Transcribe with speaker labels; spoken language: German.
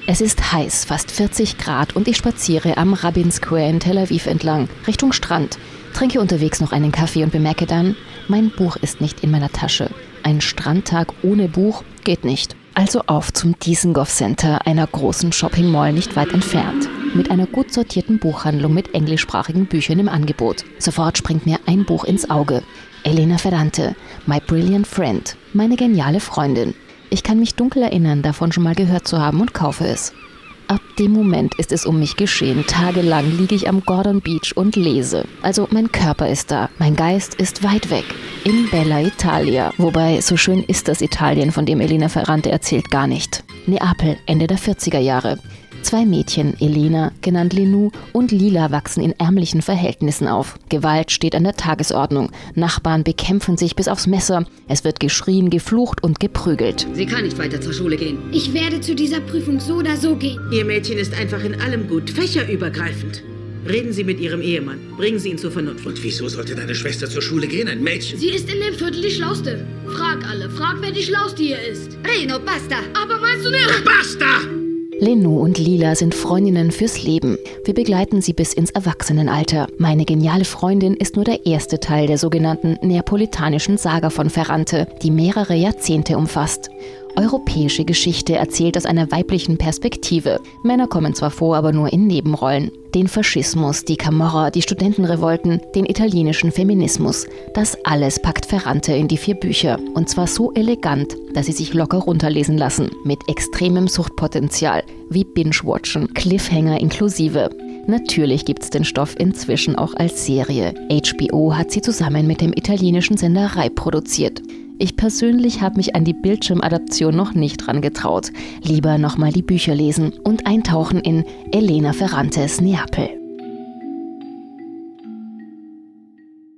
Speaker 1: Es ist heiß, fast 40 Grad und ich spaziere am Rabin Square in Tel Aviv entlang, Richtung Strand. Trinke unterwegs noch einen Kaffee und bemerke dann, mein Buch ist nicht in meiner Tasche. Ein Strandtag ohne Buch geht nicht. Also auf zum Dizengoff Center, einer großen Shopping-Mall nicht weit entfernt. Mit einer gut sortierten Buchhandlung mit englischsprachigen Büchern im Angebot. Sofort springt mir ein Buch ins Auge. Elena Ferrante, My Brilliant Friend, meine geniale Freundin. Ich kann mich dunkel erinnern, davon schon mal gehört zu haben und kaufe es. Ab dem Moment ist es um mich geschehen. Tagelang liege ich am Gordon Beach und lese. Also mein Körper ist da, mein Geist ist weit weg. In Bella Italia. Wobei, so schön ist das Italien, von dem Elena Ferrante erzählt, gar nicht. Neapel, Ende der 40er Jahre. 2 Mädchen, Elena, genannt Lenou, und Lila wachsen in ärmlichen Verhältnissen auf. Gewalt steht an der Tagesordnung. Nachbarn bekämpfen sich bis aufs Messer. Es wird geschrien, geflucht und geprügelt.
Speaker 2: Sie kann nicht weiter zur Schule gehen.
Speaker 3: Ich werde zu dieser Prüfung so oder so gehen.
Speaker 4: Ihr Mädchen ist einfach in allem gut, fächerübergreifend. Reden Sie mit Ihrem Ehemann. Bringen Sie ihn zur Vernunft.
Speaker 5: Und wieso sollte deine Schwester zur Schule gehen, ein Mädchen?
Speaker 3: Sie ist in dem Viertel die Schlauste. Frag alle. Frag, wer die Schlauste hier ist.
Speaker 2: Reno, basta!
Speaker 3: Aber meinst du nicht?
Speaker 5: Basta!
Speaker 1: Lenou und Lila sind Freundinnen fürs Leben. Wir begleiten sie bis ins Erwachsenenalter. Meine geniale Freundin ist nur der erste Teil der sogenannten neapolitanischen Saga von Ferrante, die mehrere Jahrzehnte umfasst. Europäische Geschichte erzählt aus einer weiblichen Perspektive. Männer kommen zwar vor, aber nur in Nebenrollen. Den Faschismus, die Camorra, die Studentenrevolten, den italienischen Feminismus. Das alles packt Ferrante in die 4 Bücher. Und zwar so elegant, dass sie sich locker runterlesen lassen. Mit extremem Suchtpotenzial, wie Binge-Watchen, Cliffhanger inklusive. Natürlich gibt's den Stoff inzwischen auch als Serie. HBO hat sie zusammen mit dem italienischen Sender Rai produziert. Ich persönlich habe mich an die Bildschirmadaption noch nicht dran getraut. Lieber nochmal die Bücher lesen und eintauchen in Elena Ferrantes Neapel.